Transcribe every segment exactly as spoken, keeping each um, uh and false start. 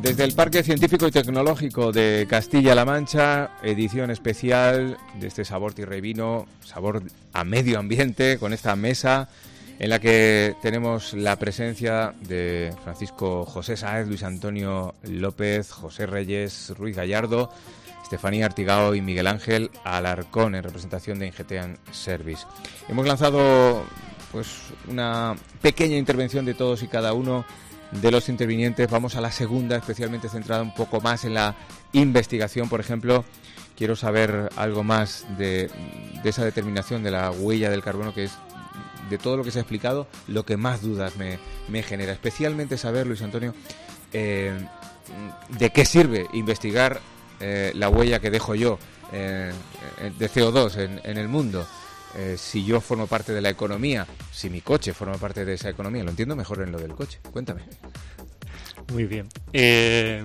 Desde el Parque Científico y Tecnológico de Castilla-La Mancha, edición especial de este Sabor Tierra y Vino, sabor a medio ambiente, con esta mesa en la que tenemos la presencia de Francisco José Sáez, Luis Antonio López, José Reyes, Ruiz Gallardo, Estefanía Artigao y Miguel Ángel Alarcón, en representación de Ingeteam Service. Hemos lanzado pues una pequeña intervención de todos y cada uno de los intervinientes. Vamos a la segunda, especialmente centrada un poco más en la investigación. Por ejemplo, quiero saber algo más de, de esa determinación de la huella del carbono, que es, de todo lo que se ha explicado, lo que más dudas me, me genera. Especialmente saber, Luis Antonio, eh, de qué sirve investigar eh, la huella que dejo yo eh, de C O dos en, en el mundo. Eh, si yo formo parte de la economía, si mi coche forma parte de esa economía. Lo entiendo mejor en lo del coche. Cuéntame. Muy bien. Eh,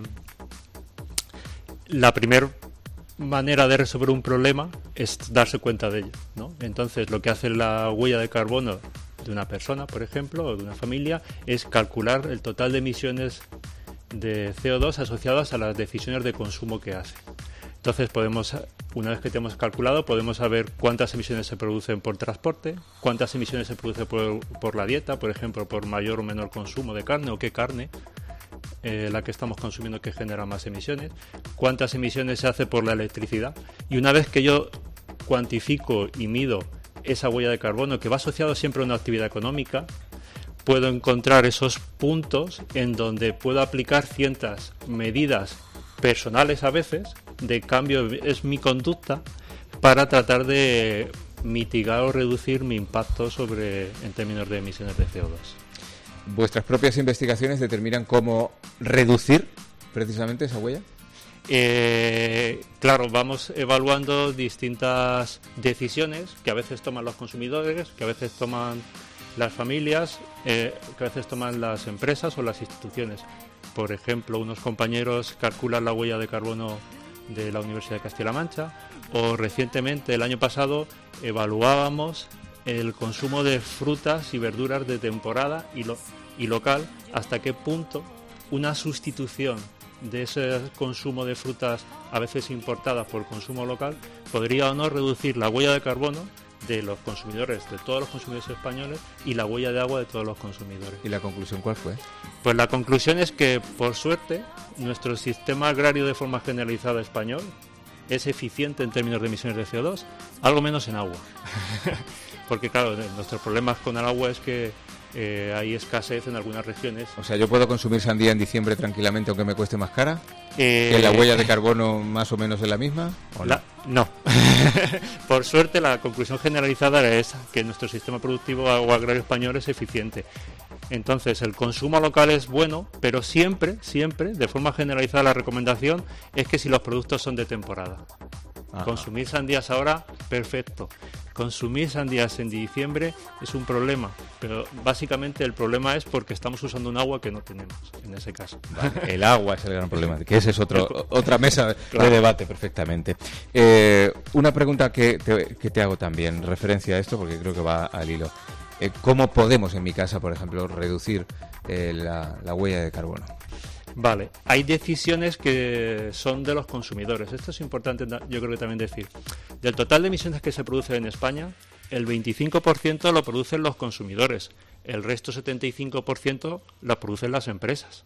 la primera manera de resolver un problema es darse cuenta de ello, ¿no? Entonces, lo que hace la huella de carbono de una persona, por ejemplo, o de una familia, es calcular el total de emisiones de C O dos asociadas a las decisiones de consumo que hace. Entonces, podemos, una vez que tenemos calculado, podemos saber cuántas emisiones se producen por transporte, cuántas emisiones se producen por, por la dieta, por ejemplo, por mayor o menor consumo de carne, o qué carne, eh, la que estamos consumiendo, que genera más emisiones, cuántas emisiones se hace por la electricidad. Y una vez que yo cuantifico y mido esa huella de carbono, que va asociado siempre a una actividad económica, puedo encontrar esos puntos en donde puedo aplicar ciertas medidas personales a veces, de cambio es mi conducta, para tratar de mitigar o reducir mi impacto sobre en términos de emisiones de C O dos. ¿Vuestras propias investigaciones determinan cómo reducir precisamente esa huella? Eh, claro, vamos evaluando distintas decisiones que a veces toman los consumidores, que a veces toman las familias, eh, que a veces toman las empresas o las instituciones. Por ejemplo, unos compañeros calculan la huella de carbono de la Universidad de Castilla-La Mancha, o recientemente, el año pasado, evaluábamos el consumo de frutas y verduras de temporada y, lo, y local, hasta qué punto una sustitución de ese consumo de frutas a veces importadas por consumo local podría o no reducir la huella de carbono de los consumidores, de todos los consumidores españoles, y la huella de agua de todos los consumidores. ¿Y la conclusión cuál fue? Pues la conclusión es que, por suerte, nuestro sistema agrario de forma generalizada español es eficiente en términos de emisiones de C O dos, algo menos en agua. Porque, claro, nuestros problemas con el agua es que eh, hay escasez en algunas regiones. O sea, ¿yo puedo consumir sandía en diciembre tranquilamente aunque me cueste más cara? Eh, ¿Que la huella de carbono más o menos es la misma? ¿O la, no. Por suerte, la conclusión generalizada es que nuestro sistema productivo o agrario español es eficiente. Entonces, el consumo local es bueno, pero siempre, siempre, de forma generalizada, la recomendación es que si los productos son de temporada. Ajá. Consumir sandías ahora, perfecto. Consumir sandías en diciembre es un problema, pero básicamente el problema es porque estamos usando un agua que no tenemos, en ese caso. Vale, el agua es el gran problema, que ese es otro, otra mesa claro. de debate, perfectamente. Eh, una pregunta que te, que te hago también, referencia a esto, porque creo que va al hilo. Eh, ¿Cómo podemos, en mi casa, por ejemplo, reducir eh, la, la huella de carbono? Vale, hay decisiones que son de los consumidores. Esto es importante, yo creo que también decir. Del total de emisiones que se producen en España, el veinticinco por ciento lo producen los consumidores. El resto, setenta y cinco por ciento, lo producen las empresas.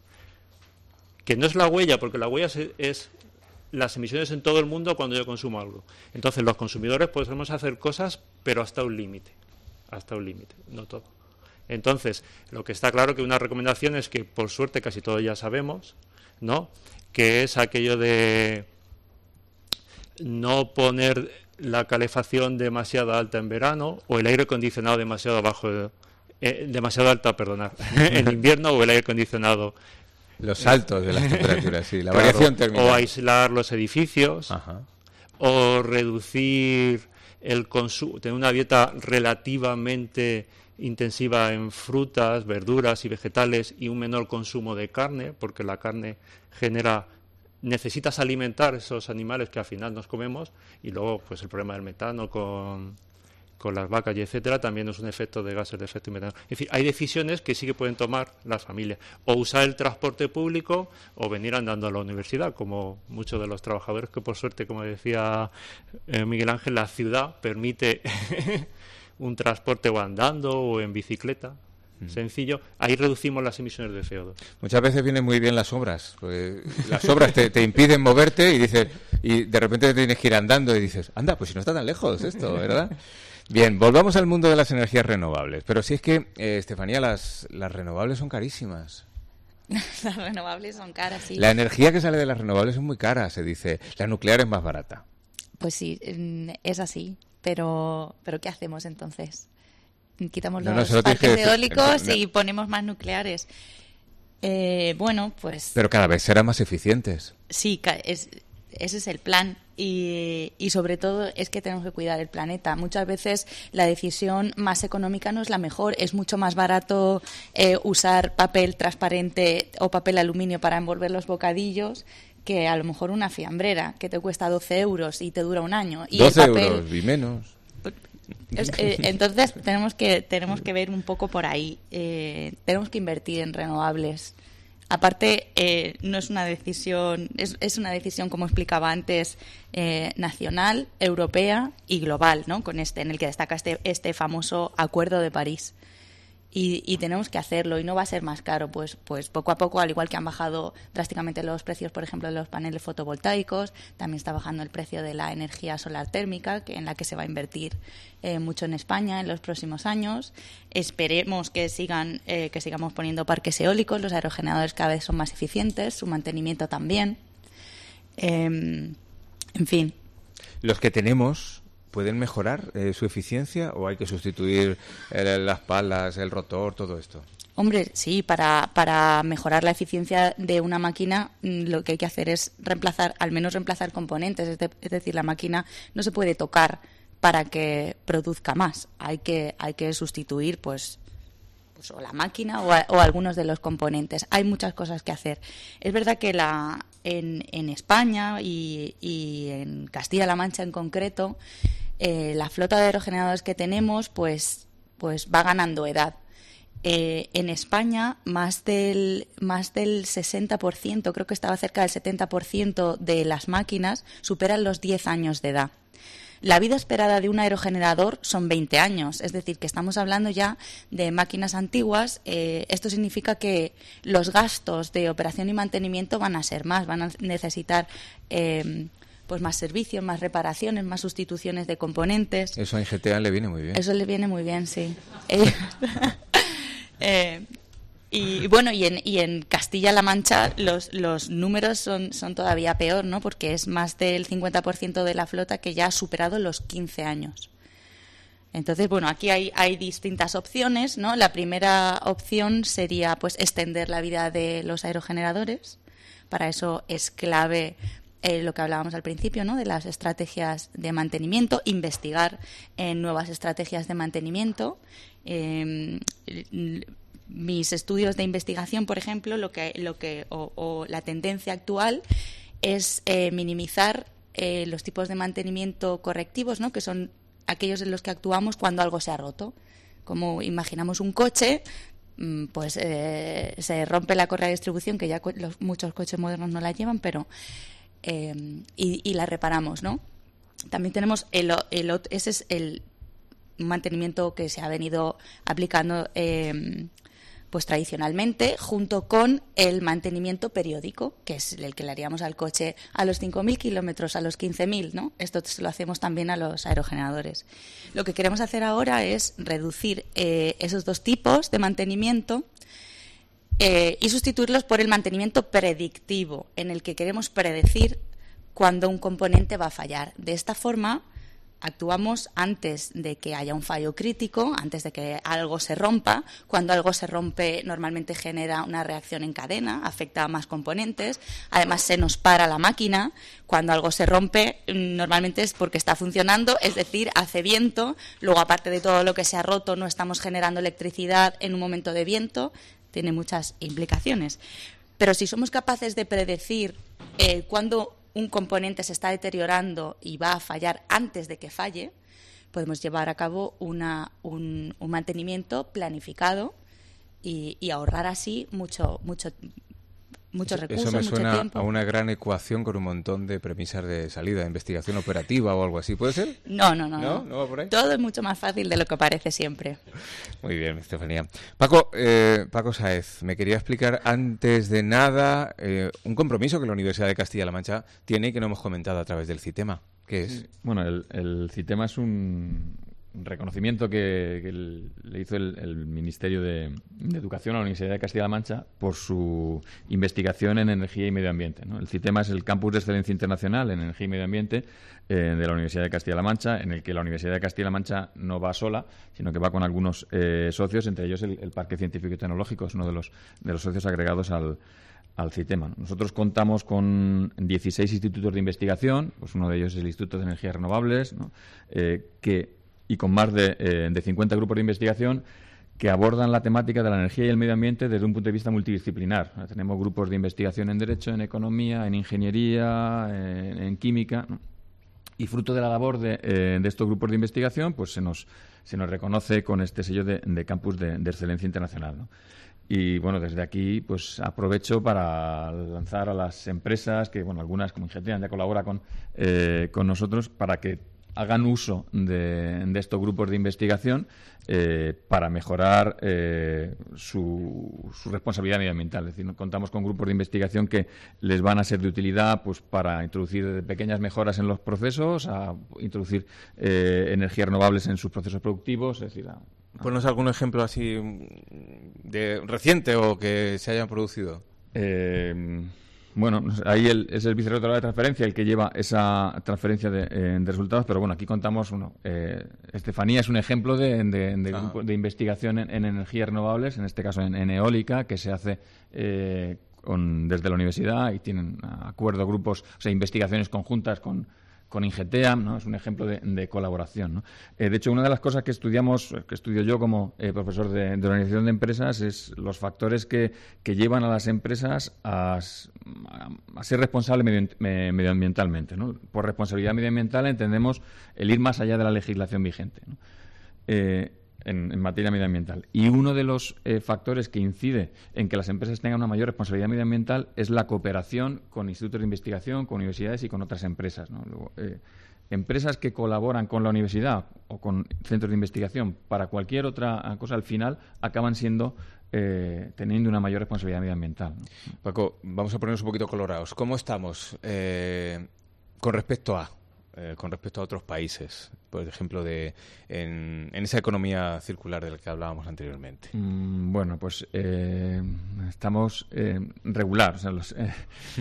Que no es la huella, porque la huella es, es las emisiones en todo el mundo cuando yo consumo algo. Entonces, los consumidores podemos hacer cosas, pero hasta un límite. Hasta un límite, no todo. Entonces, lo que está claro que una recomendación es que, por suerte, casi todos ya sabemos, ¿no?, que es aquello de no poner la calefacción demasiado alta en verano o el aire acondicionado demasiado bajo, eh, demasiado alta, perdonad, en invierno, o el aire acondicionado. Los saltos de las temperaturas, sí, la claro, variación térmica. O aislar los edificios. Ajá. O reducir el consumo, tener una dieta relativamente intensiva en frutas, verduras y vegetales, y un menor consumo de carne, porque la carne genera, necesitas alimentar esos animales que al final nos comemos, y luego pues el problema del metano con, con las vacas y etcétera, también es un efecto de gases de efecto invernadero. Es decir, hay decisiones que sí que pueden tomar las familias, o usar el transporte público o venir andando a la universidad, como muchos de los trabajadores que, por suerte, como decía eh, Miguel Ángel, la ciudad permite un transporte o andando o en bicicleta. Sencillo, ahí reducimos las emisiones de C O dos. Muchas veces vienen muy bien las obras, pues las obras te, te impiden moverte y dices, y de repente tienes que ir andando y dices, anda, pues si no está tan lejos esto, ¿verdad? Bien, volvamos al mundo de las energías renovables, pero si es que, eh, Estefanía, las, las renovables son carísimas. Las renovables son caras, sí. La energía que sale de las renovables es muy cara, se dice, la nuclear es más barata. Pues sí, es así, pero, pero ¿qué hacemos entonces? Quitamos no, los no, parques que... eólicos no, no. y ponemos más nucleares. Eh, bueno, pues... Pero cada vez serán más eficientes. Sí, es, ese es el plan. Y, y sobre todo es que tenemos que cuidar el planeta. Muchas veces la decisión más económica no es la mejor. Es mucho más barato eh, usar papel transparente o papel aluminio para envolver los bocadillos que a lo mejor una fiambrera que te cuesta doce euros y te dura un año. Y doce el papel, euros y menos. Es, eh, entonces tenemos que tenemos que ver un poco por ahí. Eh, tenemos que invertir en renovables. Aparte, eh, no es una decisión, es, es una decisión, como explicaba antes, eh, nacional, europea y global, ¿no? Con este, en el que destaca este este famoso Acuerdo de París. Y, y tenemos que hacerlo, y no va a ser más caro, pues pues poco a poco, al igual que han bajado drásticamente los precios, por ejemplo, de los paneles fotovoltaicos, también está bajando el precio de la energía solar térmica, que en la que se va a invertir eh, mucho en España en los próximos años. Esperemos que sigan eh, que sigamos poniendo parques eólicos, los aerogeneradores cada vez son más eficientes, su mantenimiento también. Eh, en fin. Los que tenemos... ¿Pueden mejorar eh, su eficiencia o hay que sustituir eh, las palas, el rotor, todo esto? Hombre, sí, para, para mejorar la eficiencia de una máquina lo que hay que hacer es reemplazar, al menos reemplazar componentes, es, de, es decir, la máquina no se puede tocar para que produzca más, hay que, hay que sustituir pues, pues o la máquina o, a, o algunos de los componentes. Hay muchas cosas que hacer. Es verdad que la en, en España y, y en Castilla-La Mancha en concreto, eh, la flota de aerogeneradores que tenemos pues, pues va ganando edad. Eh, en España más del más del sesenta por ciento, creo que estaba cerca del setenta por ciento de las máquinas superan los diez años de edad. La vida esperada de un aerogenerador son veinte años, es decir, que estamos hablando ya de máquinas antiguas. Eh, esto significa que los gastos de operación y mantenimiento van a ser más, van a necesitar eh, pues más servicios, más reparaciones, más sustituciones de componentes. Eso a G T A le viene muy bien. Eso le viene muy bien, sí. Eh, eh, y bueno, y en, y en Castilla-La Mancha los, los números son, son todavía peor, ¿no? Porque es más del cincuenta por ciento de la flota que ya ha superado los quince años. Entonces, bueno, aquí hay, hay distintas opciones, ¿no? La primera opción sería pues extender la vida de los aerogeneradores. Para eso es clave eh, lo que hablábamos al principio, ¿no? De las estrategias de mantenimiento, investigar en nuevas estrategias de mantenimiento. Eh, mis estudios de investigación, por ejemplo, lo que, lo que o, o la tendencia actual es eh, minimizar eh, los tipos de mantenimiento correctivos, ¿no? Que son aquellos en los que actuamos cuando algo se ha roto. Como imaginamos un coche, pues eh, se rompe la correa de distribución, que ya los, muchos coches modernos no la llevan, pero eh, y, y la reparamos, ¿no? También tenemos el, el ese es el mantenimiento que se ha venido aplicando eh, pues tradicionalmente, junto con el mantenimiento periódico, que es el que le haríamos al coche a los cinco mil kilómetros, a los quince mil, ¿no? Esto se lo hacemos también a los aerogeneradores. Lo que queremos hacer ahora es reducir eh, esos dos tipos de mantenimiento eh, y sustituirlos por el mantenimiento predictivo, en el que queremos predecir cuándo un componente va a fallar. De esta forma, actuamos antes de que haya un fallo crítico, antes de que algo se rompa. Cuando algo se rompe, normalmente genera una reacción en cadena, afecta a más componentes. Además, se nos para la máquina. Cuando algo se rompe, normalmente es porque está funcionando, es decir, hace viento. Luego, aparte de todo lo que se ha roto, no estamos generando electricidad en un momento de viento. Tiene muchas implicaciones. Pero si somos capaces de predecir eh, cuándo un componente se está deteriorando y va a fallar antes de que falle, podemos llevar a cabo una, un, un mantenimiento planificado y, y ahorrar así mucho, mucho, muchos recursos, Eso me mucho suena tiempo. a una gran ecuación con un montón de premisas de salida, investigación operativa o algo así. ¿Puede ser? No, no, no. ¿No? ¿No va por ahí? Todo es mucho más fácil de lo que parece siempre. Muy bien, Estefanía. Paco, eh, Paco Sáez, me quería explicar antes de nada eh, un compromiso que la Universidad de Castilla-La Mancha tiene y que no hemos comentado a través del CITEMA. ¿Qué es? Bueno, el, el CITEMA es un reconocimiento que, que el, le hizo el, el Ministerio de, de Educación a la Universidad de Castilla-La Mancha por su investigación en energía y medio ambiente, ¿no? El CITEMA es el Campus de Excelencia Internacional en Energía y Medio Ambiente eh, de la Universidad de Castilla-La Mancha, en el que la Universidad de Castilla-La Mancha no va sola, sino que va con algunos eh, socios, entre ellos el, el Parque Científico y Tecnológico, es uno de los, de los socios agregados al al CITEMA. Nosotros contamos con dieciséis institutos de investigación, pues uno de ellos es el Instituto de Energías Renovables, ¿no? eh, que, y con más de, eh, de cincuenta grupos de investigación que abordan la temática de la energía y el medio ambiente desde un punto de vista multidisciplinar. Tenemos grupos de investigación en Derecho, en Economía, en Ingeniería, en, en Química, ¿no? Y fruto de la labor de, eh, de estos grupos de investigación, pues se nos, se nos reconoce con este sello de, de Campus de, de Excelencia Internacional, ¿no? Y bueno, desde aquí pues aprovecho para lanzar a las empresas que, bueno, algunas como Ingeteam ya colabora con, eh, con nosotros para que hagan uso de, de estos grupos de investigación eh, para mejorar eh, su, su responsabilidad medioambiental. Es decir, contamos con grupos de investigación que les van a ser de utilidad pues para introducir pequeñas mejoras en los procesos, a introducir eh, energías renovables en sus procesos productivos, es decir, a, Ponnos algún ejemplo así de reciente o que se hayan producido. Eh, bueno, ahí el, es el vicerrector de transferencia el que lleva esa transferencia de, eh, de resultados, pero bueno, aquí contamos uno. Eh, Estefanía es un ejemplo de, de, de, ah. grupo de investigación en, en energías renovables, en este caso en, en eólica, que se hace eh, con, desde la universidad y tienen acuerdos, grupos, o sea, investigaciones conjuntas con con Ingeteam, ¿no? Es un ejemplo de, de colaboración, ¿no? Eh, de hecho, una de las cosas que estudiamos, que estudio yo como eh, profesor de, de organización de empresas, es los factores que, que llevan a las empresas a, a, a ser responsables medio, me, medioambientalmente, ¿no? Por responsabilidad medioambiental entendemos el ir más allá de la legislación vigente, ¿no? Eh, En, en materia medioambiental. Y uno de los eh, factores que incide en que las empresas tengan una mayor responsabilidad medioambiental es la cooperación con institutos de investigación, con universidades y con otras empresas, ¿no? Luego, eh, empresas que colaboran con la universidad o con centros de investigación para cualquier otra cosa, al final acaban siendo eh, teniendo una mayor responsabilidad medioambiental, ¿no? Paco, vamos a ponernos un poquito colorados. ¿Cómo estamos eh, con respecto a Eh, con respecto a otros países, por ejemplo, de en, en esa economía circular de la que hablábamos anteriormente? Mm, bueno, pues eh, estamos eh, regular. O sea, los, eh,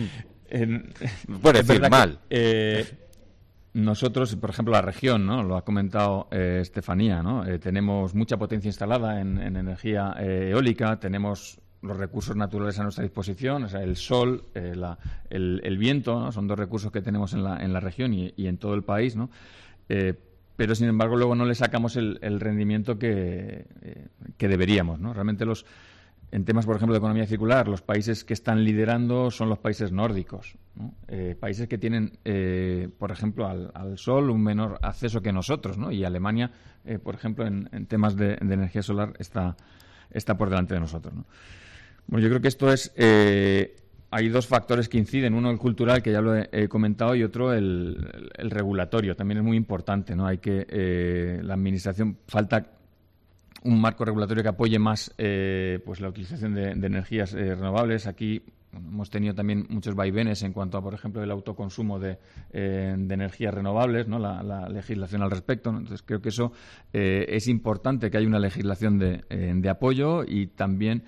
en, Puede decir mal. Que, eh, nosotros, por ejemplo, la región, ¿no? Lo ha comentado eh, Estefanía, ¿no? Eh, tenemos mucha potencia instalada en, en energía eh, eólica, tenemos los recursos naturales a nuestra disposición, o sea, el sol, eh, la, el, el viento, ¿no? Son dos recursos que tenemos en la, en la región y, y en todo el país, ¿no? Eh, pero, sin embargo, luego no le sacamos el, el rendimiento que, eh, que deberíamos, ¿no? Realmente los en temas, por ejemplo, de economía circular, los países que están liderando son los países nórdicos, ¿no? Eh, países que tienen, eh, por ejemplo, al, al sol un menor acceso que nosotros, ¿no? Y Alemania, eh, por ejemplo, en, en temas de, de energía solar está, está por delante de nosotros, ¿no? Bueno, yo creo que esto es... Eh, hay dos factores que inciden, uno el cultural, que ya lo he, he comentado, y otro el, el, el regulatorio. También es muy importante, ¿no? Hay que... Eh, la administración... Falta un marco regulatorio que apoye más eh, pues la utilización de, de energías eh, renovables. Aquí bueno, hemos tenido también muchos vaivenes en cuanto a, por ejemplo, el autoconsumo de, eh, de energías renovables, ¿no? La, la legislación al respecto, ¿no? Entonces, creo que eso eh, es importante, que haya una legislación de, eh, de apoyo y también...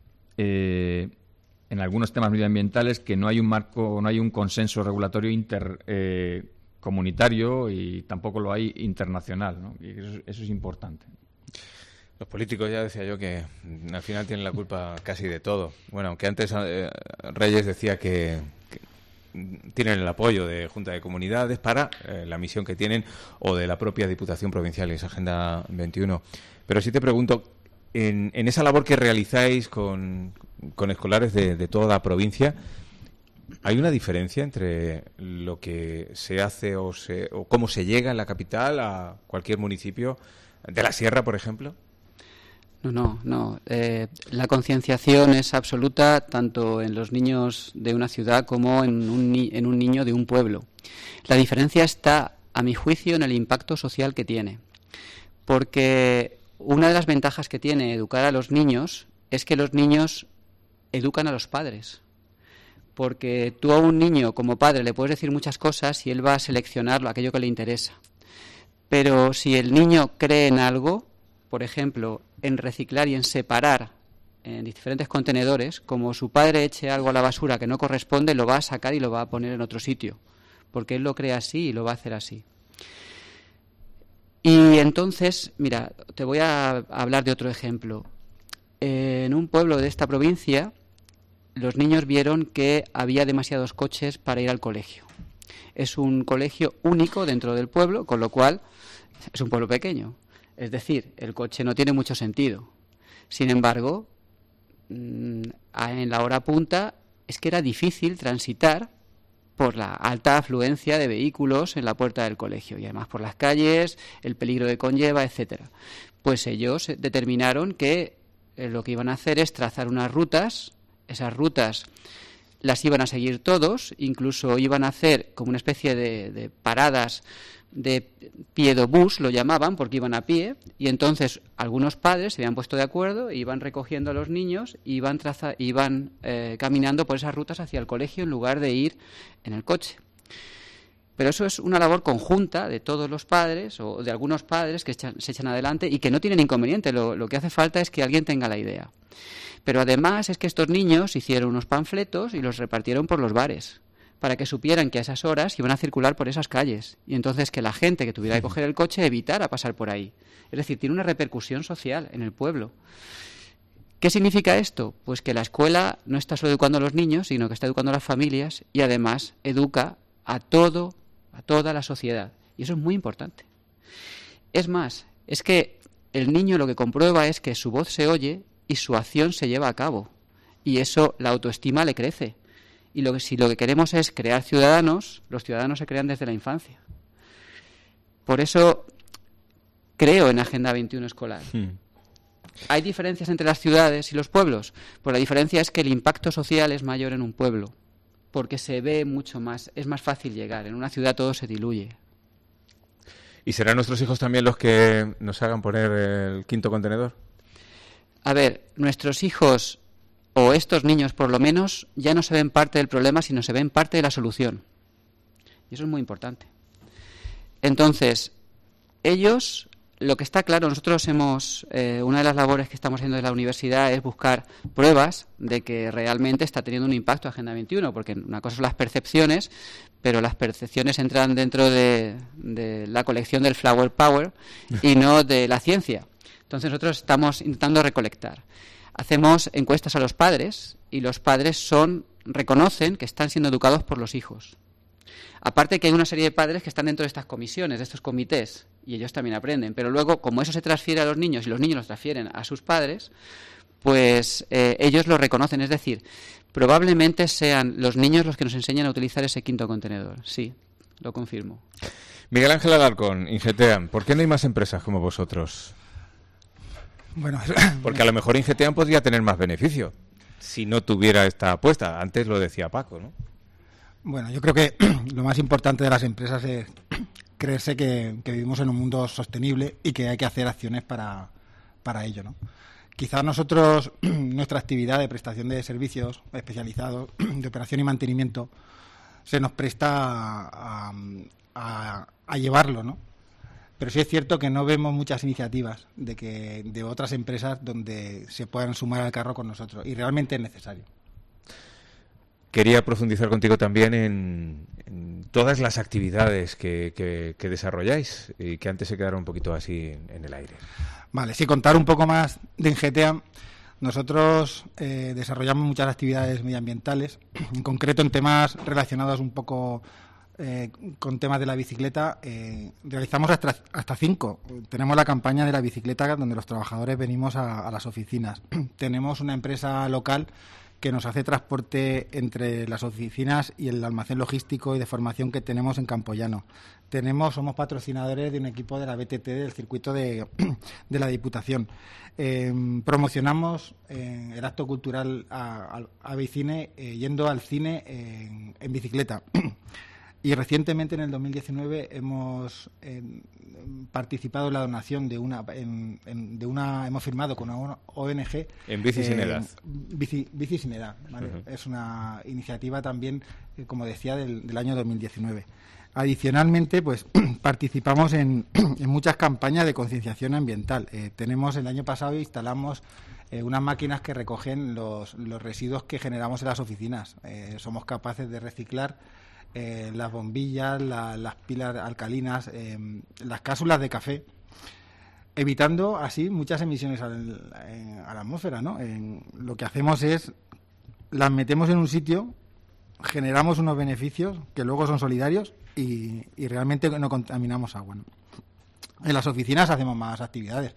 Eh, en algunos temas medioambientales que no hay un marco, no hay un consenso regulatorio intercomunitario eh, y tampoco lo hay internacional, ¿no? Y eso, eso es importante. Los políticos, ya decía yo, que al final tienen la culpa casi de todo. Bueno, aunque antes eh, Reyes decía que, que tienen el apoyo de Junta de Comunidades para eh, la misión que tienen, o de la propia Diputación Provincial, esa Agenda veintiuno. Pero sí te pregunto, En, en esa labor que realizáis con, con escolares de, de toda la provincia, ¿Hay una diferencia entre lo que se hace o, se, o cómo se llega en la capital a cualquier municipio de la sierra, por ejemplo? No, no, no. Eh, la concienciación es absoluta tanto en los niños de una ciudad como en un, ni- en un niño de un pueblo. La diferencia está, a mi juicio, en el impacto social que tiene. Porque una de las ventajas que tiene educar a los niños es que los niños educan a los padres. Porque tú a un niño como padre le puedes decir muchas cosas y él va a seleccionar aquello que le interesa. Pero si el niño cree en algo, por ejemplo, en reciclar y en separar en diferentes contenedores, como su padre eche algo a la basura que no corresponde, lo va a sacar y lo va a poner en otro sitio, porque él lo cree así y lo va a hacer así. Y entonces, mira, te voy a hablar de otro ejemplo. En un pueblo de esta provincia, los niños vieron que había demasiados coches para ir al colegio. Es un colegio único dentro del pueblo, con lo cual es un pueblo pequeño. Es decir, el coche no tiene mucho sentido. Sin embargo, en la hora punta es que era difícil transitar por la alta afluencia de vehículos en la puerta del colegio y además por las calles, el peligro que conlleva, etcétera. Pues ellos determinaron que lo que iban a hacer es trazar unas rutas. Esas rutas las iban a seguir todos, incluso iban a hacer como una especie de, de paradas de piedobús, lo llamaban, porque iban a pie, y entonces algunos padres se habían puesto de acuerdo, iban recogiendo a los niños y iban, traza, iban eh, caminando por esas rutas hacia el colegio en lugar de ir en el coche. Pero eso es una labor conjunta de todos los padres o de algunos padres que echan, se echan adelante y que no tienen inconveniente. Lo, lo que hace falta es que alguien tenga la idea. Pero además es que estos niños hicieron unos panfletos y los repartieron por los bares, para que supieran que a esas horas iban a circular por esas calles y entonces que la gente que tuviera que coger el coche evitara pasar por ahí. Es decir, tiene una repercusión social en el pueblo. ¿Qué significa esto? Pues que la escuela no está solo educando a los niños, sino que está educando a las familias y además educa a todo, a toda la sociedad. Y eso es muy importante. Es más, es que el niño lo que comprueba es que su voz se oye y su acción se lleva a cabo. Y eso, la autoestima le crece. Y lo que, si lo que queremos es crear ciudadanos, los ciudadanos se crean desde la infancia. Por eso creo en Agenda veintiuno escolar. Hmm. ¿Hay diferencias entre las ciudades y los pueblos? Pues la diferencia es que el impacto social es mayor en un pueblo, porque se ve mucho más, es más fácil llegar. En una ciudad todo se diluye. ¿Y serán nuestros hijos también los que nos hagan poner el quinto contenedor? A ver, nuestros hijos, o estos niños por lo menos, ya no se ven parte del problema, sino se ven parte de la solución. Y eso es muy importante. Entonces, ellos, lo que está claro, nosotros hemos, eh, una de las labores que estamos haciendo desde la universidad es buscar pruebas de que realmente está teniendo un impacto Agenda veintiuno, porque una cosa son las percepciones, pero las percepciones entran dentro de, de la colección del Flower Power y no de la ciencia. Entonces nosotros estamos intentando recolectar. Hacemos encuestas a los padres y los padres son reconocen que están siendo educados por los hijos. Aparte que hay una serie de padres que están dentro de estas comisiones, de estos comités, y ellos también aprenden. Pero luego, como eso se transfiere a los niños y los niños lo transfieren a sus padres, pues eh, ellos lo reconocen. Es decir, probablemente sean los niños los que nos enseñan a utilizar ese quinto contenedor. Sí, lo confirmo. Miguel Ángel Alarcón, Ingeteam, ¿por qué no hay más empresas como vosotros? Bueno, porque a lo mejor Ingeteam podría tener más beneficio si no tuviera esta apuesta. Antes lo decía Paco, ¿no? Bueno, yo creo que lo más importante de las empresas es creerse que, que vivimos en un mundo sostenible y que hay que hacer acciones para, para ello, ¿no? Quizás nosotros, nuestra actividad de prestación de servicios especializados, de operación y mantenimiento, se nos presta a, a, a llevarlo, ¿no? Pero sí es cierto que no vemos muchas iniciativas de que de otras empresas donde se puedan sumar al carro con nosotros, y realmente es necesario. Quería profundizar contigo también en, en todas las actividades que, que, que desarrolláis y que antes se quedaron un poquito así en, en el aire. Vale, sí, contar un poco más de Ingeteam. Nosotros eh, desarrollamos muchas actividades medioambientales, en concreto en temas relacionados un poco eh, con temas de la bicicleta. Eh, realizamos hasta, hasta cinco. Tenemos la campaña de la bicicleta donde los trabajadores venimos a, a las oficinas. Tenemos una empresa local que nos hace transporte entre las oficinas y el almacén logístico y de formación que tenemos en Campoyano. Tenemos, somos patrocinadores de un equipo de la B T T del circuito de, de la Diputación. Eh, promocionamos eh, el acto cultural a, a, a Bicine eh, yendo al cine en, en bicicleta. Y recientemente, en el dos mil diecinueve, hemos eh, participado en la donación de una, en, en, de una, hemos firmado con una O N G. En Bici Sin Edad. Bici, Bici Sin Edad, ¿vale? Uh-huh. Es una iniciativa también, eh, como decía, del, del año dos mil diecinueve. Adicionalmente, pues participamos en, en muchas campañas de concienciación ambiental. Eh, tenemos, el año pasado instalamos eh, unas máquinas que recogen los, los residuos que generamos en las oficinas. Eh, somos capaces de reciclar Eh, las bombillas, la, las pilas alcalinas, eh, las cápsulas de café, evitando así muchas emisiones al, en, a la atmósfera, ¿no? En, lo que hacemos es, las metemos en un sitio, generamos unos beneficios que luego son solidarios y, y realmente no contaminamos agua, ¿no? En las oficinas hacemos más actividades.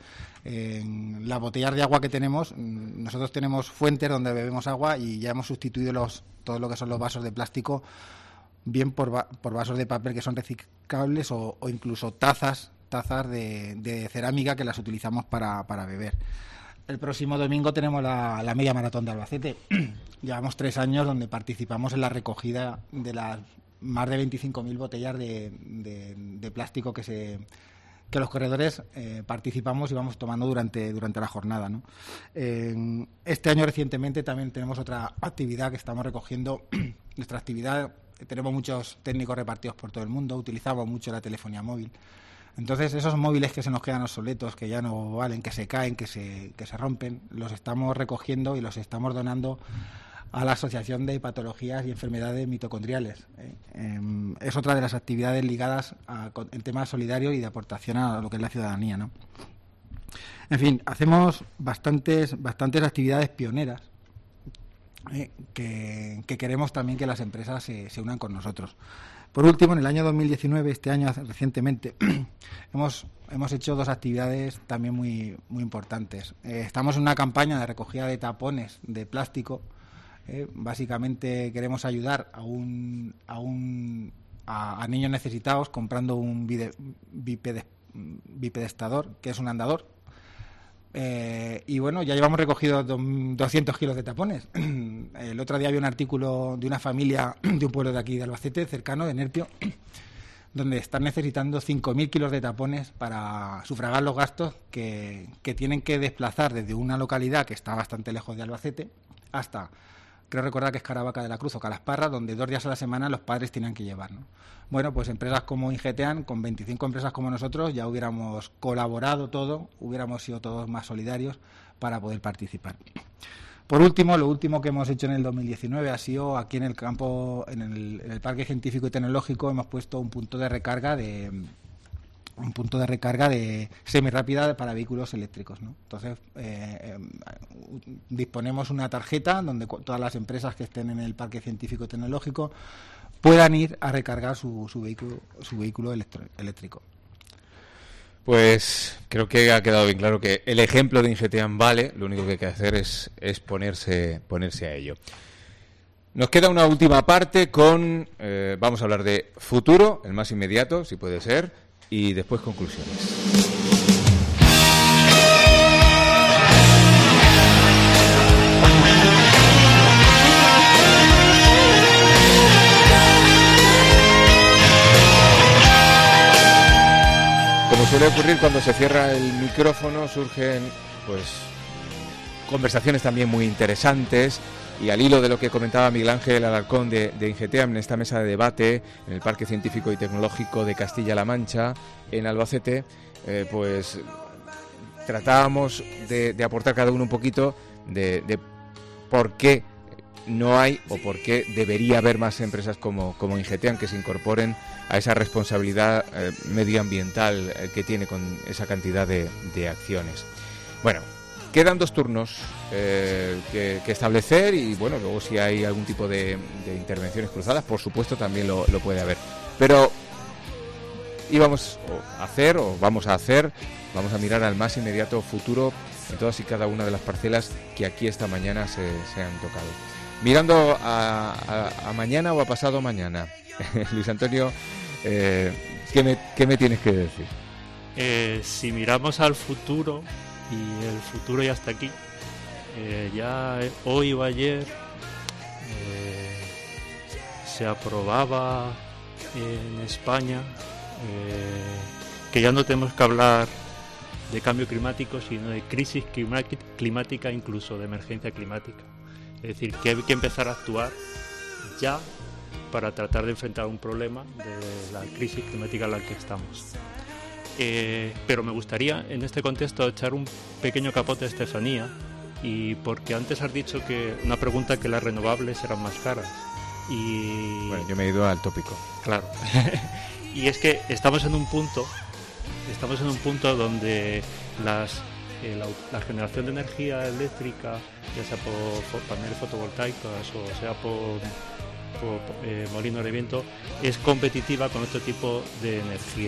En las botellas de agua que tenemos, nosotros tenemos fuentes donde bebemos agua y ya hemos sustituido los todo lo que son los vasos de plástico bien por, va, por vasos de papel que son reciclables o, o incluso tazas tazas de, de cerámica que las utilizamos para, para beber. El próximo domingo tenemos la, la media maratón de Albacete. Llevamos tres años donde participamos en la recogida de las más de veinticinco mil botellas de, de, de plástico que se que los corredores eh, participamos y vamos tomando durante durante la jornada, ¿no? Eh, este año recientemente también tenemos otra actividad que estamos recogiendo. Nuestra actividad, tenemos muchos técnicos repartidos por todo el mundo, utilizamos mucho la telefonía móvil. Entonces, esos móviles que se nos quedan obsoletos, que ya no valen, que se caen, que se, que se rompen, los estamos recogiendo y los estamos donando a la Asociación de Patologías y Enfermedades Mitocondriales. ¿eh? Eh, es otra de las actividades ligadas a, en temas solidarios y de aportación a lo que es la ciudadanía, ¿no? En fin, hacemos bastantes, bastantes actividades pioneras eh, que, que queremos también que las empresas se, se unan con nosotros. Por último, en el año dos mil diecinueve, este año recientemente, hemos, hemos hecho dos actividades también muy, muy importantes. Eh, estamos en una campaña de recogida de tapones de plástico. Eh, básicamente queremos ayudar a un, a, un a, a niños necesitados comprando un bide, bipede, bipedestador, que es un andador. Eh, y bueno, ya llevamos recogido doscientos kilos de tapones. El otro día había un artículo de una familia de un pueblo de aquí de Albacete, cercano, de Nerpio, donde están necesitando cinco mil kilos de tapones para sufragar los gastos que, que tienen que desplazar desde una localidad que está bastante lejos de Albacete hasta, creo recordar que es Caravaca de la Cruz o Calasparra, donde dos días a la semana los padres tienen que llevar, ¿no? Bueno, pues empresas como Ingeteam, con veinticinco empresas como nosotros, ya hubiéramos colaborado todo, hubiéramos sido todos más solidarios para poder participar. Por último, lo último que hemos hecho en el dos mil diecinueve ha sido aquí en el campo, en el, en el Parque Científico y Tecnológico, hemos puesto un punto de recarga de un punto de recarga de semirápida para vehículos eléctricos, ¿no? Entonces, eh, eh, disponemos una tarjeta donde todas las empresas que estén en el Parque Científico y Tecnológico puedan ir a recargar su, su vehículo, su vehículo electro, eléctrico. Pues creo que ha quedado bien claro que el ejemplo de Ingeteam vale, lo único que hay que hacer es, es ponerse, ponerse a ello. Nos queda una última parte con, eh, vamos a hablar de futuro, el más inmediato, si puede ser, y después conclusiones. Como suele ocurrir cuando se cierra el micrófono, surgen pues conversaciones también muy interesantes, y al hilo de lo que comentaba Miguel Ángel Alarcón de, de Ingeteam en esta mesa de debate en el Parque Científico y Tecnológico de Castilla-La Mancha, en Albacete, eh, pues tratábamos de, de aportar cada uno un poquito de, de por qué no hay o por qué debería haber más empresas como, como Ingeteam que se incorporen a esa responsabilidad eh, medioambiental eh, que tiene con esa cantidad de, de acciones. Bueno, quedan dos turnos eh, que, que establecer y bueno, luego si hay algún tipo de, de intervenciones cruzadas, por supuesto también lo, lo puede haber. Pero íbamos a hacer o vamos a hacer, vamos a mirar al más inmediato futuro en todas y cada una de las parcelas que aquí esta mañana se, se han tocado. Mirando a, a, a mañana o a pasado mañana, Luis Antonio, eh, ¿qué, me, ¿qué me tienes que decir? Eh, si miramos al futuro, y el futuro ya está aquí, eh, ya hoy o ayer eh, se aprobaba en España eh, que ya no tenemos que hablar de cambio climático, sino de crisis climática, incluso de emergencia climática. Es decir, que hay que empezar a actuar ya para tratar de enfrentar un problema de la crisis climática en la que estamos. Eh, pero me gustaría en este contexto echar un pequeño capote a Estefanía, y porque antes has dicho que una pregunta que las renovables eran más caras. Y bueno, yo me he ido al tópico. Claro. Y es que estamos en un punto, estamos en un punto donde las, eh, la, la generación de energía eléctrica, ya sea por, por paneles fotovoltaicos o sea por, por eh, molinos de viento, es competitiva con otro tipo de energía.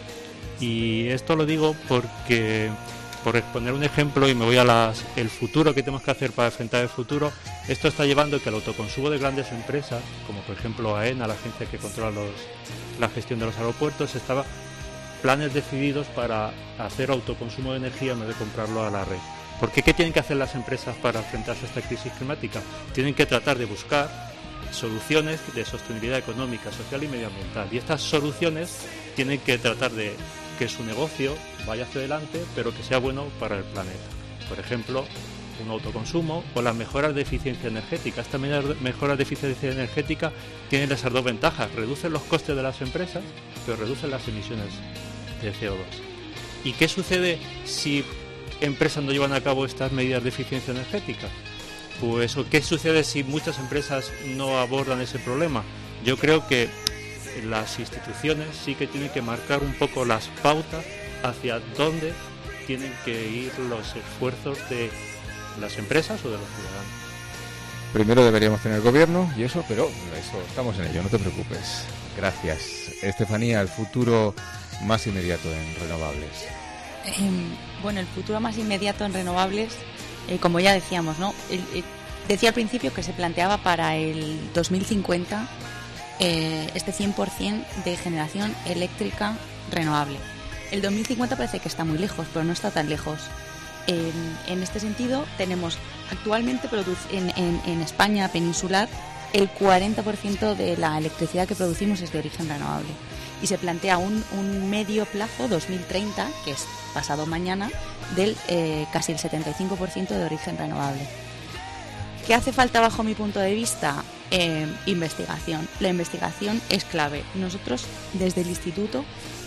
Y esto lo digo porque, por exponer un ejemplo, y me voy a las, el futuro que tenemos que hacer para enfrentar el futuro, esto está llevando que el autoconsumo de grandes empresas, como por ejemplo AENA, la agencia que controla los, la gestión de los aeropuertos, estaba planes decididos para hacer autoconsumo de energía en vez de comprarlo a la red. Porque ¿qué tienen que hacer las empresas para enfrentarse a esta crisis climática? Tienen que tratar de buscar soluciones de sostenibilidad económica, social y medioambiental. Y estas soluciones tienen que tratar de que su negocio vaya hacia adelante, pero que sea bueno para el planeta. Por ejemplo, un autoconsumo o las mejoras de eficiencia energética. Estas mejoras de eficiencia energética tienen esas dos ventajas: reducen los costes de las empresas, pero reducen las emisiones de C O dos. ¿Y qué sucede si empresas no llevan a cabo estas medidas de eficiencia energética? Pues, ¿qué sucede si muchas empresas no abordan ese problema? Yo creo que las instituciones sí que tienen que marcar un poco las pautas hacia dónde tienen que ir los esfuerzos de las empresas o de los ciudadanos. Primero deberíamos tener gobierno y eso, pero eso estamos en ello, no te preocupes. Gracias. Estefanía, el futuro más inmediato en renovables. Eh, bueno, el futuro más inmediato en renovables, eh, como ya decíamos, ¿no? El, el, decía al principio que se planteaba para el dos mil cincuenta eh, este cien por ciento de generación eléctrica renovable. El dos mil cincuenta parece que está muy lejos, pero no está tan lejos. En, en este sentido, tenemos actualmente produc- en, en, en España peninsular el cuarenta por ciento de la electricidad que producimos es de origen renovable. Y se plantea un, un medio plazo, dos mil treinta, que es pasado mañana, del eh, casi el setenta y cinco por ciento de origen renovable. ¿Qué hace falta bajo mi punto de vista? Eh, investigación. La investigación es clave. Nosotros, desde el Instituto,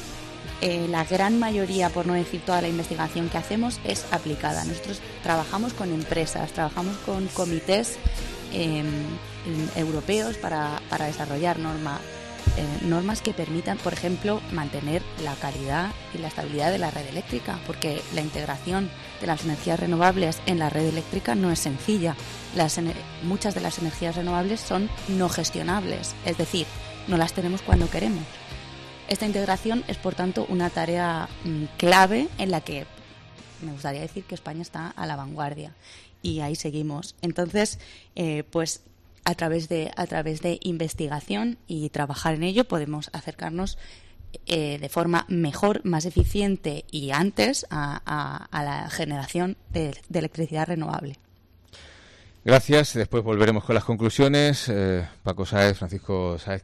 eh, la gran mayoría, por no decir toda la investigación que hacemos, es aplicada. Nosotros trabajamos con empresas, trabajamos con comités eh, europeos para, para desarrollar norma, eh, normas que permitan, por ejemplo, mantener la calidad y la estabilidad de la red eléctrica, porque la integración de las energías renovables en la red eléctrica no es sencilla. Las, muchas de las energías renovables son no gestionables, es decir, no las tenemos cuando queremos. Esta integración es, por tanto, una tarea mmm, clave en la que me gustaría decir que España está a la vanguardia y ahí seguimos. Entonces, eh, pues a través de a través de investigación y trabajar en ello podemos acercarnos eh, de forma mejor, más eficiente y antes a, a, a la generación de, de electricidad renovable. Gracias. Después volveremos con las conclusiones. Eh, Paco Sáez, Francisco Sáez,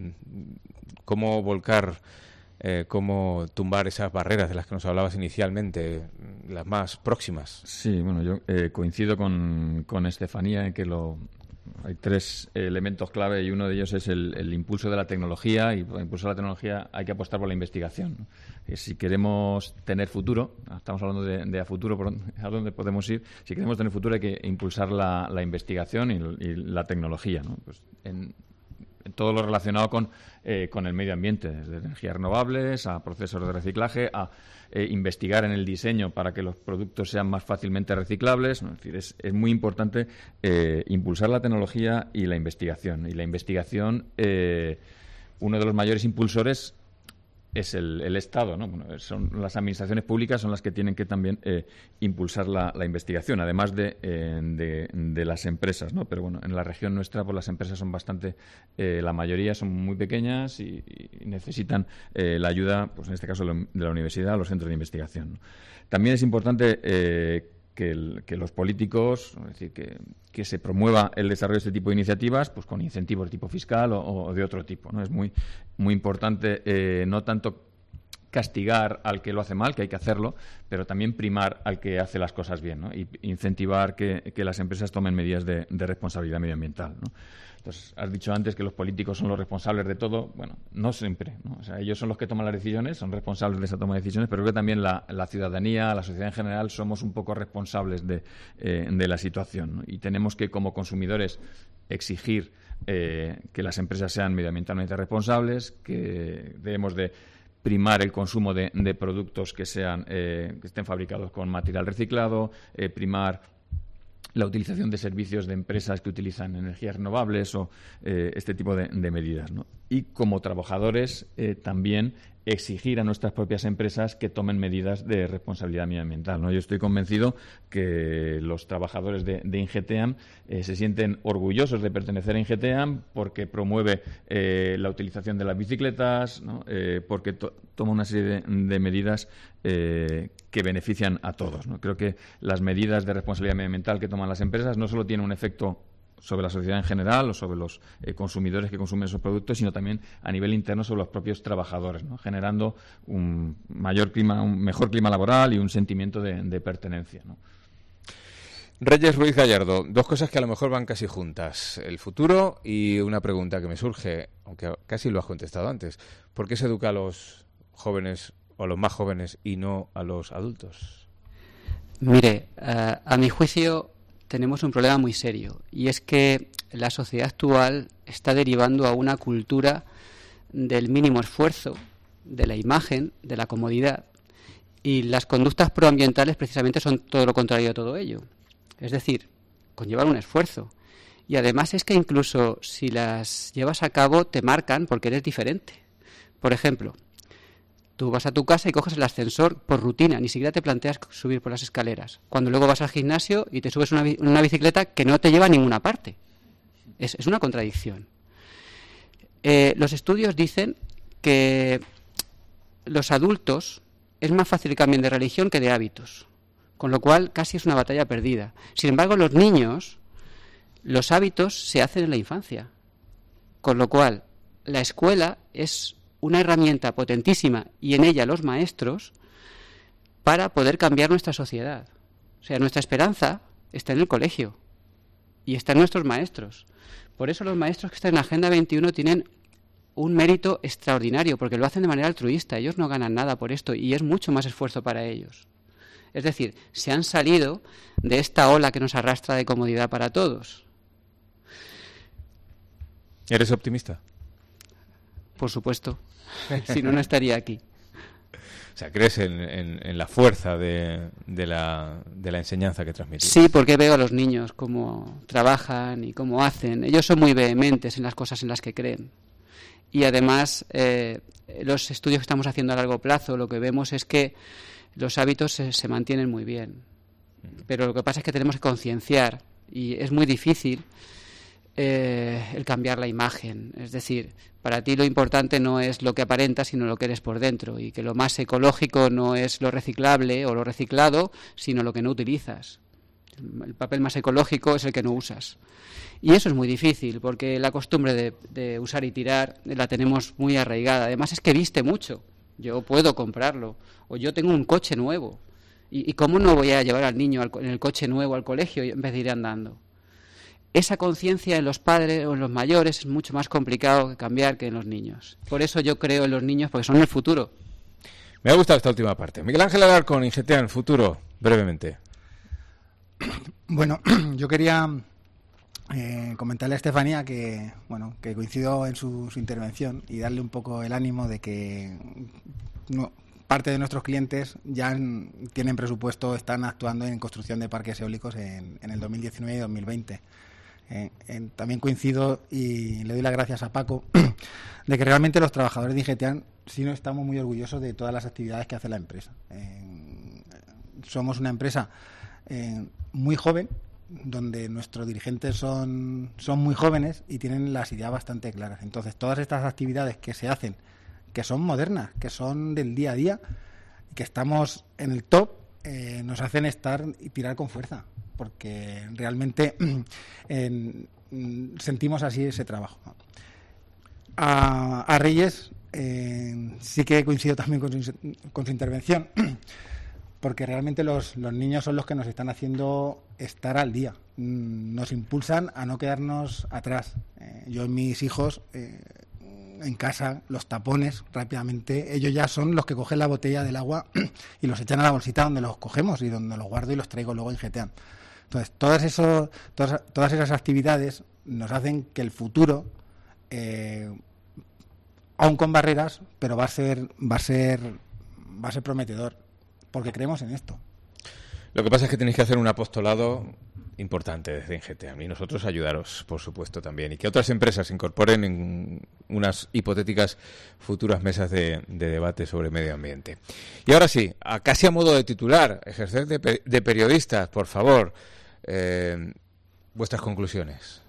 ¿cómo volcar, eh, cómo tumbar esas barreras de las que nos hablabas inicialmente, las más próximas? Sí, bueno, yo eh, coincido con, con Estefanía en que lo, hay tres elementos clave y uno de ellos es el, el impulso de la tecnología, y para impulsar la tecnología hay que apostar por la investigación, ¿no? Y si queremos tener futuro, estamos hablando de, de a futuro, por a dónde podemos ir, si queremos tener futuro hay que impulsar la, la investigación y, y la tecnología, ¿no? Pues en, en todo lo relacionado con, eh, con el medio ambiente, desde energías renovables a procesos de reciclaje, a eh, investigar en el diseño para que los productos sean más fácilmente reciclables, ¿no? Es decir, es, es muy importante eh, impulsar la tecnología y la investigación. Y la investigación, eh, uno de los mayores impulsores es el, el Estado, ¿no? Bueno, son las administraciones públicas son las que tienen que también eh, impulsar la, la investigación, además de, eh, de, de las empresas, ¿no? Pero bueno, en la región nuestra, pues las empresas son bastante, eh, la mayoría son muy pequeñas y, y necesitan eh, la ayuda, pues en este caso de la universidad, los centros de investigación, ¿no? También es importante eh, Que, el, que los políticos, es decir, que, que se promueva el desarrollo de este tipo de iniciativas, pues con incentivos de tipo fiscal o, o de otro tipo, ¿no? Es muy, muy importante eh, no tanto castigar al que lo hace mal, que hay que hacerlo, pero también primar al que hace las cosas bien, ¿no? Y incentivar que, que las empresas tomen medidas de, de responsabilidad medioambiental, ¿no? Entonces, has dicho antes que los políticos son los responsables de todo. Bueno, no siempre, ¿no? O sea, ellos son los que toman las decisiones, son responsables de esa toma de decisiones, pero creo que también la, la ciudadanía, la sociedad en general, somos un poco responsables de, eh, de la situación, ¿no? Y tenemos que, como consumidores, exigir eh, que las empresas sean medioambientalmente responsables, que debemos de primar el consumo de, de productos que sean eh, que estén fabricados con material reciclado, eh, primar la utilización de servicios de empresas que utilizan energías renovables o eh, este tipo de, de medidas, ¿no? Y como trabajadores eh, también exigir a nuestras propias empresas que tomen medidas de responsabilidad medioambiental, ¿no? Yo estoy convencido que los trabajadores de, de Ingeteam eh, se sienten orgullosos de pertenecer a Ingeteam porque promueve eh, la utilización de las bicicletas, ¿no? eh, porque to toma una serie de, de medidas eh, que benefician a todos, ¿no? Creo que las medidas de responsabilidad medioambiental que toman las empresas no solo tienen un efecto sobre la sociedad en general o sobre los eh, consumidores que consumen esos productos, sino también a nivel interno sobre los propios trabajadores, ¿no? Generando un mayor clima, un mejor clima laboral y un sentimiento de, de pertenencia, ¿no? Reyes Ruiz Gallardo, dos cosas que a lo mejor van casi juntas, el futuro y una pregunta que me surge, aunque casi lo has contestado antes. ¿Por qué se educa a los jóvenes o a los más jóvenes y no a los adultos? Mire, uh, a mi juicio tenemos un problema muy serio, y es que la sociedad actual está derivando a una cultura del mínimo esfuerzo, de la imagen, de la comodidad, y las conductas proambientales precisamente son todo lo contrario de todo ello. Es decir, conllevan un esfuerzo. Y además es que incluso si las llevas a cabo te marcan porque eres diferente. Por ejemplo, tú vas a tu casa y coges el ascensor por rutina, ni siquiera te planteas subir por las escaleras. Cuando luego vas al gimnasio y te subes una, una bicicleta que no te lleva a ninguna parte. Es, es una contradicción. Eh, los estudios dicen que los adultos es más fácil que cambien de religión que de hábitos, con lo cual casi es una batalla perdida. Sin embargo, los niños, los hábitos se hacen en la infancia, con lo cual la escuela es una herramienta potentísima, y en ella los maestros, para poder cambiar nuestra sociedad. O sea, nuestra esperanza está en el colegio y está en nuestros maestros. Por eso los maestros que están en la Agenda veintiuno tienen un mérito extraordinario, porque lo hacen de manera altruista. Ellos no ganan nada por esto y es mucho más esfuerzo para ellos. Es decir, se han salido de esta ola que nos arrastra de comodidad para todos. ¿Eres optimista? Por supuesto. Si no, no estaría aquí. O sea, ¿crees en, en, en la fuerza de, de, la, de la enseñanza que transmitís? Sí, porque veo a los niños cómo trabajan y cómo hacen. Ellos son muy vehementes en las cosas en las que creen. Y además, eh, los estudios que estamos haciendo a largo plazo, lo que vemos es que los hábitos se, se mantienen muy bien. Pero lo que pasa es que tenemos que concienciar, y es muy difícil eh, el cambiar la imagen. Es decir, para ti lo importante no es lo que aparentas, sino lo que eres por dentro, y que lo más ecológico no es lo reciclable o lo reciclado, sino lo que no utilizas. El papel más ecológico es el que no usas. Y eso es muy difícil, porque la costumbre de, de usar y tirar la tenemos muy arraigada. Además es que viste mucho. Yo puedo comprarlo, o yo tengo un coche nuevo. ¿Y, y cómo no voy a llevar al niño al, en el coche nuevo al colegio en vez de ir andando? Esa conciencia en los padres o en los mayores es mucho más complicado que cambiar que en los niños. Por eso yo creo en los niños, porque son el futuro. Me ha gustado esta última parte. Miguel Ángel Alarcón, Ingeteam, futuro, brevemente. Bueno, yo quería eh, comentarle a Estefanía que, bueno, que coincido en su, su intervención y darle un poco el ánimo de que no, parte de nuestros clientes ya en, tienen presupuesto, están actuando en construcción de parques eólicos en, en el dos mil diecinueve y dos mil veinte. Eh, eh, también coincido y le doy las gracias a Paco de que realmente los trabajadores de Ingeteam sí no estamos muy orgullosos de todas las actividades que hace la empresa. Eh, somos una empresa eh, muy joven, donde nuestros dirigentes son, son muy jóvenes y tienen las ideas bastante claras. Entonces, todas estas actividades que se hacen, que son modernas, que son del día a día, que estamos en el top, eh, nos hacen estar y tirar con fuerza, porque realmente eh, sentimos así ese trabajo. A, a Reyes eh, sí que coincido también con su, con su intervención, porque realmente los, los niños son los que nos están haciendo estar al día, nos impulsan a no quedarnos atrás. Eh, yo en mis hijos, eh, en casa, los tapones, rápidamente, ellos ya son los que cogen la botella del agua y los echan a la bolsita donde los cogemos y donde los guardo y los traigo luego en Ingeteam. Entonces, todas, eso, todas, todas esas actividades nos hacen que el futuro, eh, aún con barreras, pero va a ser, va a ser, va a ser prometedor, porque creemos en esto. Lo que pasa es que tenéis que hacer un apostolado importante desde Ingeteam y nosotros ayudaros, por supuesto, también, y que otras empresas se incorporen en unas hipotéticas futuras mesas de, de debate sobre medio ambiente. Y ahora sí, a, casi a modo de titular, ejercer de, de periodistas, por favor, eh, vuestras conclusiones.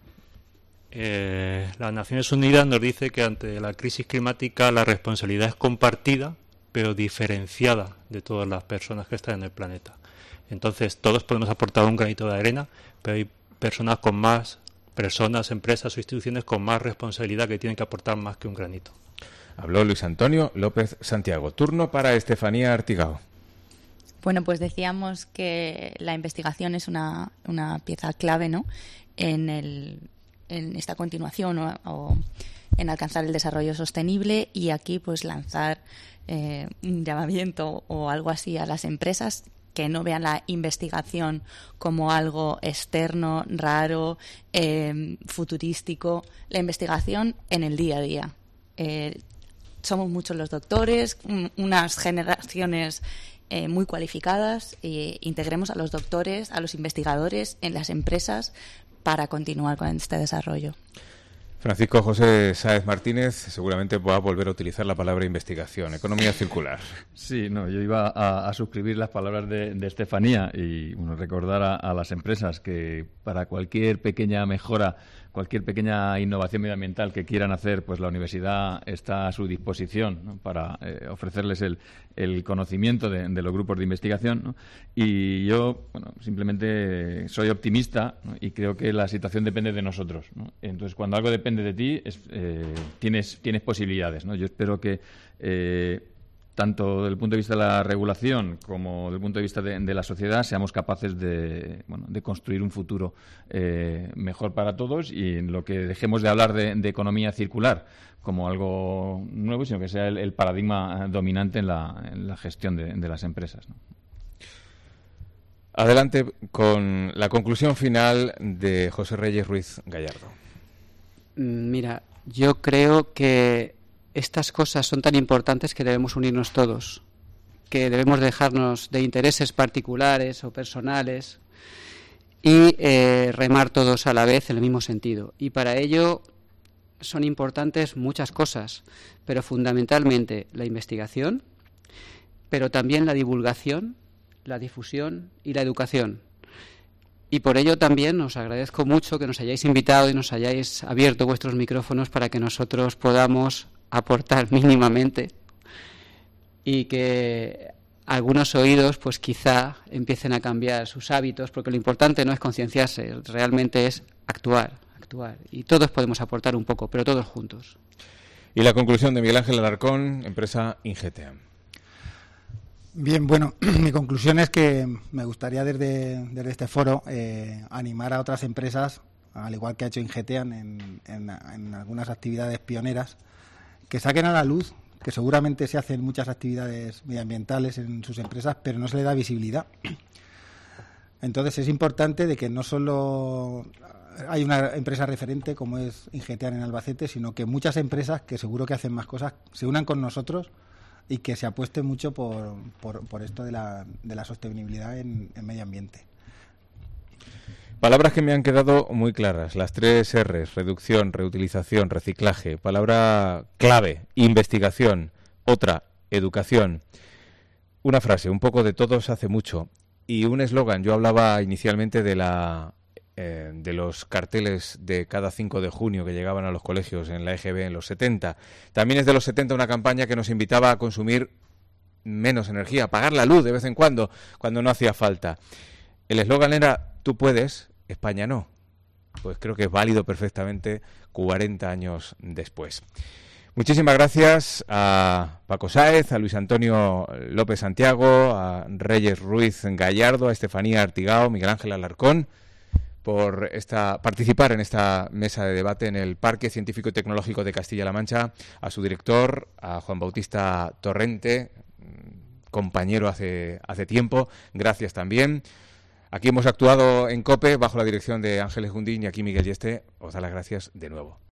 Eh, las Naciones Unidas nos dice que ante la crisis climática la responsabilidad es compartida, pero diferenciada de todas las personas que están en el planeta. Entonces, todos podemos aportar un granito de arena, pero hay personas con más, personas, empresas o instituciones con más responsabilidad que tienen que aportar más que un granito. Habló Luis Antonio López Santiago. Turno para Estefanía Artigao. Bueno, pues decíamos que la investigación es una, una pieza clave, ¿no?, en, el, en esta continuación o, o en alcanzar el desarrollo sostenible, y aquí pues lanzar eh, un llamamiento o algo así a las empresas que no vean la investigación como algo externo, raro, eh, futurístico. La investigación en el día a día. Eh, somos muchos los doctores, un, unas generaciones eh, muy cualificadas, e integremos a los doctores, a los investigadores en las empresas para continuar con este desarrollo. Francisco José Sáez Martínez seguramente va a volver a utilizar la palabra investigación, economía circular. Sí, no, yo iba a, a suscribir las palabras de, de Estefanía y bueno, recordar a, a las empresas que para cualquier pequeña mejora, cualquier pequeña innovación medioambiental que quieran hacer, pues la universidad está a su disposición, ¿no?, para eh, ofrecerles el, el conocimiento de, de los grupos de investigación, ¿no? Y yo, bueno, simplemente soy optimista, ¿no?, y creo que la situación depende de nosotros, ¿no? Entonces, cuando algo depende de ti, es, eh, tienes, tienes posibilidades, ¿no? Yo espero que eh, tanto desde el punto de vista de la regulación como desde el punto de vista de, de la sociedad seamos capaces de, bueno, de construir un futuro eh, mejor para todos, y en lo que dejemos de hablar de, de economía circular como algo nuevo, sino que sea el, el paradigma dominante en la, en la gestión de, de las empresas, ¿no? Adelante con la conclusión final de José Reyes Ruiz Gallardo. Mira, yo creo que estas cosas son tan importantes que debemos unirnos todos, que debemos dejarnos de intereses particulares o personales y eh, remar todos a la vez en el mismo sentido. Y para ello son importantes muchas cosas, pero fundamentalmente la investigación, pero también la divulgación, la difusión y la educación. Y por ello también os agradezco mucho que nos hayáis invitado y nos hayáis abierto vuestros micrófonos para que nosotros podamos aportar mínimamente y que algunos oídos pues quizá empiecen a cambiar sus hábitos, porque lo importante no es concienciarse, realmente es actuar, actuar. Y todos podemos aportar un poco, pero todos juntos. Y la conclusión de Miguel Ángel Alarcón, empresa Ingeteam. Bien, bueno, mi conclusión es que me gustaría desde, desde este foro eh, animar a otras empresas, al igual que ha hecho Ingeteam en, en, en algunas actividades pioneras, que saquen a la luz, que seguramente se hacen muchas actividades medioambientales en sus empresas, pero no se le da visibilidad. Entonces es importante de que no solo hay una empresa referente como es Ingeteam en Albacete, sino que muchas empresas que seguro que hacen más cosas se unan con nosotros y que se apueste mucho por, por, por esto de la, de la sostenibilidad en, en medio ambiente. Palabras que me han quedado muy claras, las tres R's, reducción, reutilización, reciclaje. Palabra clave, investigación. Otra, educación. Una frase, un poco de todos hace mucho. Y un eslogan, yo hablaba inicialmente de la eh, de los carteles de cada cinco de junio que llegaban a los colegios en la E G B en los setenta. También es de los setenta una campaña que nos invitaba a consumir menos energía, a apagar la luz de vez en cuando, cuando no hacía falta. El eslogan era, tú puedes, España no. Pues creo que es válido perfectamente cuarenta años después. Muchísimas gracias a Paco Sáez, a Luis Antonio López Santiago, a Reyes Ruiz Gallardo, a Estefanía Artigao, Miguel Ángel Alarcón, por esta, participar en esta mesa de debate en el Parque Científico y Tecnológico de Castilla-La Mancha, a su director, a Juan Bautista Torrente, compañero hace, hace tiempo, gracias también. Aquí hemos actuado en COPE bajo la dirección de Ángeles Gundín y aquí Miguel Yeste. Os da las gracias de nuevo.